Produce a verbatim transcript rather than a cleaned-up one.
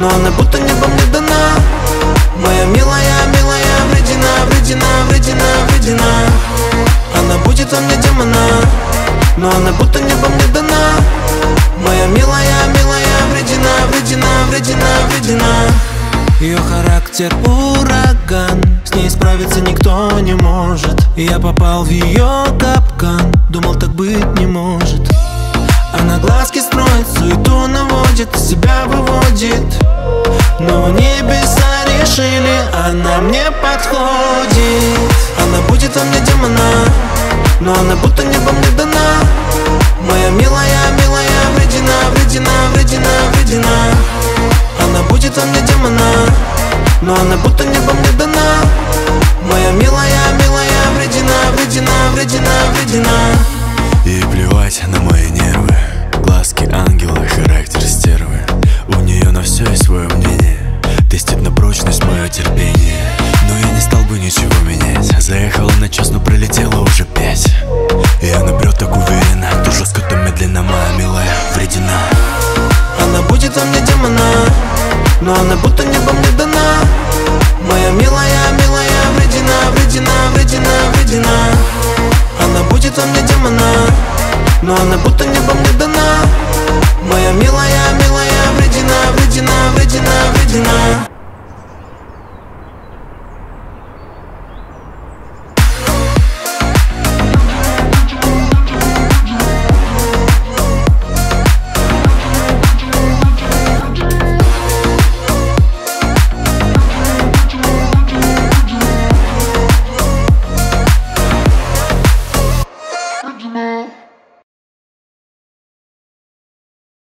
но она будто небом не дана. Моя милая, милая, вредина, вредина, вредина, вредина. Она будет во мне демона, но она будто небом не дана. Моя милая, милая, вредина, вредина, вредина, вредина. Ее характер ураган, с ней справиться никто не может. Я попал в ее капкан, думал, так быть не может. Она глазки строит, суету наводит, себя выводит. Но небеса решили, она мне подходит. Она будет во мне демона, но она будто небом не дана. Моя милая, милая, вредина, вредина, вредина, вредина. Она будет во мне демона, но она будто небом не дана. Моя милая, милая, вредина, вредина, вредина, вредина. И плевать на мои нервы, глазки ангела, характер стервы. У нее на все есть свое мнение, тестит на прочность мое терпение. Но я не стал бы ничего менять. Заехала на час, но пролетела уже пять. И она прет так уверенно, то жестко, то медленно. Моя милая, вредина. Она будет во мне демона, но она будто небом не дана. Моя милая, милая, вредина, вредина, вредина, вредина. Она будет во мне демона, но она будто небом не дана.